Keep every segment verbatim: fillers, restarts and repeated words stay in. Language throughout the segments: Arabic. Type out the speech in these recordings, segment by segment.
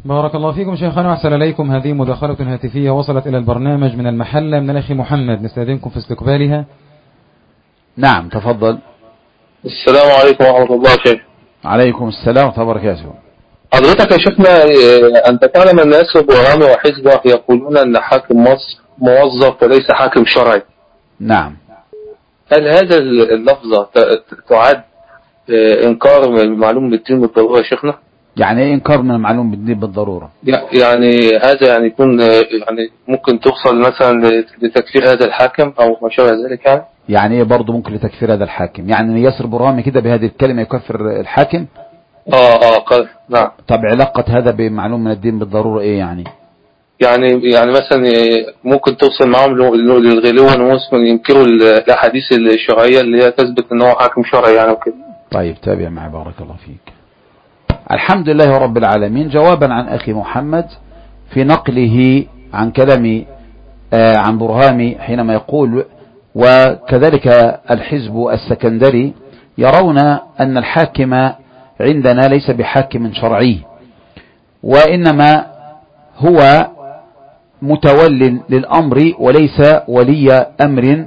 بارك الله فيكم شيخنا وأحسن إليكم. هذه مداخلة هاتفية وصلت إلى البرنامج من المحلة من الأخ محمد، نستأذنكم في استقبالها. نعم تفضل. السلام عليكم ورحمة الله شيخ. عليكم السلام ورحمة الله وبركاته. حضرتك يا شيخنا، أنت تعلم أن ياسر برهامي وحزبه يقولون أن حاكم مصر موظف وليس حاكم شرعي. نعم. هل هذا اللفظة تعد إنكار من المعلوم بالدين بالضرورة يا شيخنا؟ يعني ايه انكار من المعلوم بالدين بالضرورة؟ يعني هذا يعني يكون يعني ممكن توصل مثلا لتكفير هذا الحاكم او ما شابه ذلك يعني؟ يعني ايه برضه ممكن لتكفير هذا الحاكم؟ يعني ياسر برهامي كده بهذه الكلمة يكفر الحاكم؟ اه اه نعم. طب علاقة هذا بمعلوم من الدين بالضرورة ايه يعني؟ يعني يعني مثلا ممكن توصل معهم للغلو ان هم ينكروا الاحاديث الشرعية اللي هي تثبت ان هو حاكم شرعي يعني وكده. طيب تابع معي بارك الله فيك. الحمد لله رب العالمين. جوابا عن أخي محمد في نقله عن كلام عن برهامي حينما يقول وكذلك الحزب السكندري يرون أن الحاكم عندنا ليس بحاكم شرعي، وإنما هو متول للأمر وليس ولي أمر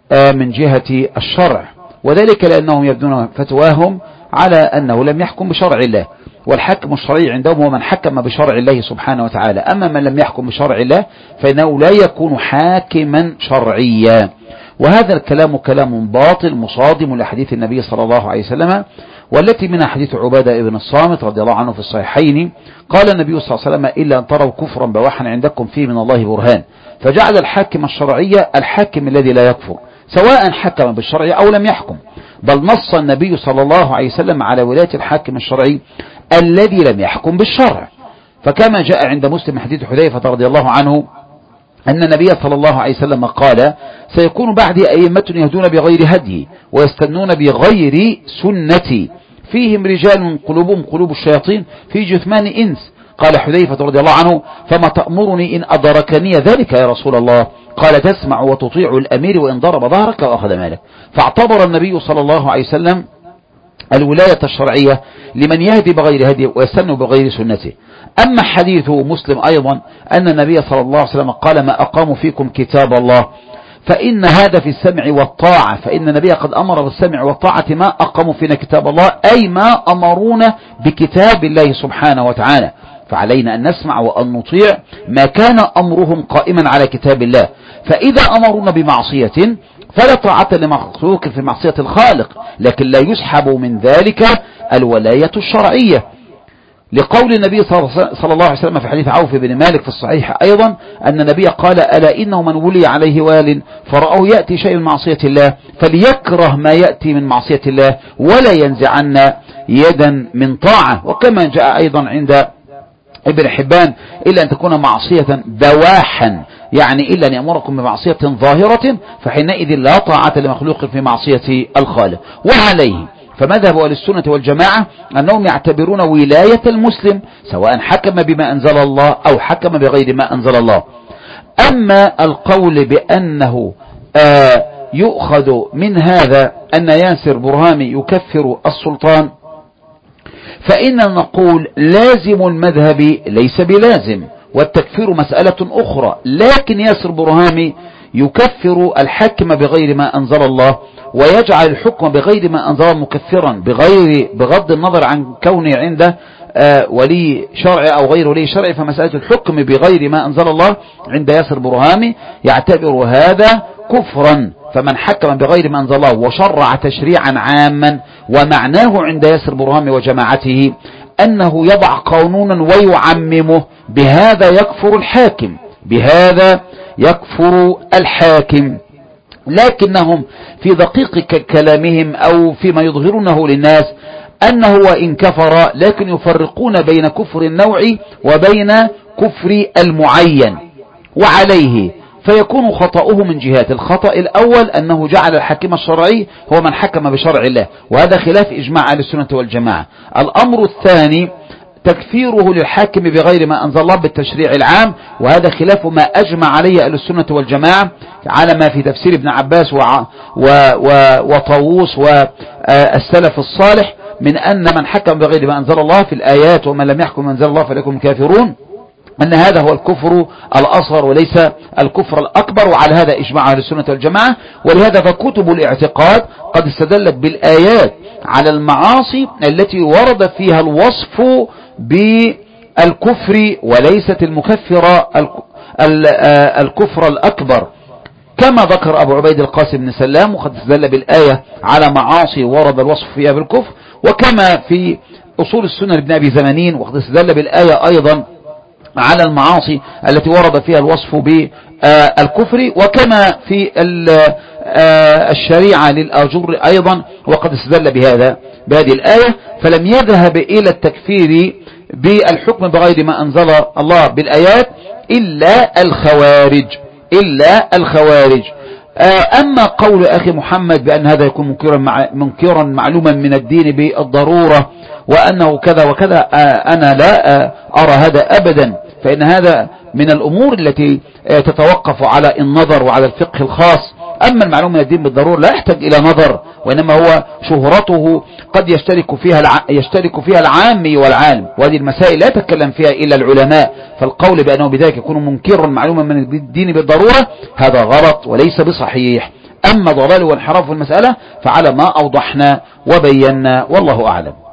من جهة الشرع، وذلك لأنهم يبدون فتواهم على أنه لم يحكم بشرع الله، والحكم الشرعي عندهم هو من حكم بشرع الله سبحانه وتعالى. أما من لم يحكم بشرع الله فإنه لا يكون حاكما شرعيا، وهذا الكلام كلام باطل مصادم لحديث النبي صلى الله عليه وسلم، والتي من حديث عبادة ابن الصامت رضي الله عنه في الصحيحين قال النبي صلى الله عليه وسلم إلا أن تروا كفرا بواحا عندكم فيه من الله برهان، فجعل الحاكم الشرعي الحاكم الذي لا يكفر سواء حكم بالشرع أو لم يحكم، بل نص النبي صلى الله عليه وسلم على ولاية الحاكم الشرعي الذي لم يحكم بالشرع. فكما جاء عند مسلم حديث حذيفة رضي الله عنه أن النبي صلى الله عليه وسلم قال سيكون بعدي أئمة يهدون بغير هدي ويستنون بغير سنتي فيهم رجال قلوبهم قلوب الشياطين في جثمان إنس. قال حذيفة رضي الله عنه فما تأمرني إن أدركني ذلك يا رسول الله؟ قال تسمع وتطيع الأمير وإن ضرب ظهرك وأخذ مالك. فاعتبر النبي صلى الله عليه وسلم الولاية الشرعية لمن يهدي بغير هدي ويستنى بغير سنته. أما حديث مسلم أيضا أن النبي صلى الله عليه وسلم قال ما أقاموا فيكم كتاب الله فإن هذا في السمع والطاعة، فإن النبي قد أمر بالسمع والطاعة ما أقاموا فينا كتاب الله، أي ما أمرونا بكتاب الله سبحانه وتعالى، فعلينا أن نسمع وأن نطيع ما كان أمرهم قائما على كتاب الله. فإذا أمرونا بمعصية فلا طاعة لمخلوق في معصية الخالق، لكن لا يسحب من ذلك الولاية الشرعية، لقول النبي صلى الله عليه وسلم في حديث عوف بن مالك في الصحيح أيضا أن النبي قال ألا إنه من ولي عليه وال فرأوه يأتي شيء من معصية الله فليكره ما يأتي من معصية الله ولا ينزعن يدا من طاعة. وكما جاء أيضا عند ابن حبان إلا أن تكون معصية بواحا، يعني إلا أن يأمركم بمعصية ظاهرة فحينئذ لا طاعة لمخلوق في معصية الخالق. وعليه فمذهب أهل السنة والجماعة أنهم يعتبرون ولاية المسلم سواء حكم بما أنزل الله أو حكم بغير ما أنزل الله. أما القول بأنه آه يؤخذ من هذا أن ياسر برهامي يكفر السلطان، فإننا نقول لازم المذهب ليس بلازم، والتكفير مسألة أخرى، لكن ياسر برهامي يكفر الحاكم بغير ما أنزل الله ويجعل الحكم بغير ما أنزل مكفرا بغير بغض النظر عن كونه عنده آه ولي شرعي أو غير ولي شرعي. فمسألة الحكم بغير ما أنزل الله عند ياسر برهامي يعتبر هذا كفرا، فمن حكم بغير ما أنزل الله وشرع تشريعا عاما، ومعناه عند ياسر برهامي وجماعته أنه يضع قانونا ويعممه، بهذا يكفر الحاكم، بهذا يكفر الحاكم. لكنهم في دقيق كلامهم أو فيما يظهرونه للناس أنه وإن كفر لكن يفرقون بين كفر النوع وبين كفر المعين، وعليه فيكون خطأه من جهات. الخطأ الأول أنه جعل الحاكم الشرعي هو من حكم بشرع الله، وهذا خلاف إجماع أهل السنة والجماعة. الأمر الثاني تكفيره للحاكم بغير ما أنزل الله بالتشريع العام، وهذا خلاف ما أجمع عليه أهل السنة والجماعة على ما في تفسير ابن عباس وطاووس والسلف الصالح من أن من حكم بغير ما أنزل الله في الآيات ومن لم يحكم ما أنزل الله فليكن الكافرون أن هذا هو الكفر الأصغر وليس الكفر الأكبر، وعلى هذا إجماع أهل السنة والجماعة. ولهذا فكتب الاعتقاد قد استدلت بالآيات على المعاصي التي ورد فيها الوصف بالكفر وليست المكفرة الكفر الأكبر، كما ذكر أبو عبيد القاسم بن سلام وقد استدل بالآية على معاصي ورد الوصف فيها بالكفر، وكما في أصول السنة لابن أبي زمانين وقد استدل بالآية أيضا على المعاصي التي ورد فيها الوصف بالكفر، وكما في الشريعة للآجر أيضا وقد استدل بهذا بهذه الآية. فلم يذهب إلى التكفير بالحكم بغير ما أنزل الله بالآيات إلا الخوارج إلا الخوارج. أما قول أخي محمد بأن هذا يكون منكرا منكرا معلوما من الدين بالضرورة وأنه كذا وكذا، أنا لا أرى هذا أبدا، فإن هذا من الأمور التي تتوقف على النظر وعلى الفقه الخاص. أما المعلوم من الدين بالضرورة لا يحتاج إلى نظر، وإنما هو شهرته قد يشترك فيها الع... يشترك فيها العامي والعالم، وهذه المسائل لا يتكلم فيها إلا العلماء، فالقول بأنه بذلك يكون منكرا معلوما من الدين بالضرورة هذا غلط وليس بصحيح. أما ضلال وانحراف المسألة فعلى ما أوضحنا وبينا، والله أعلم.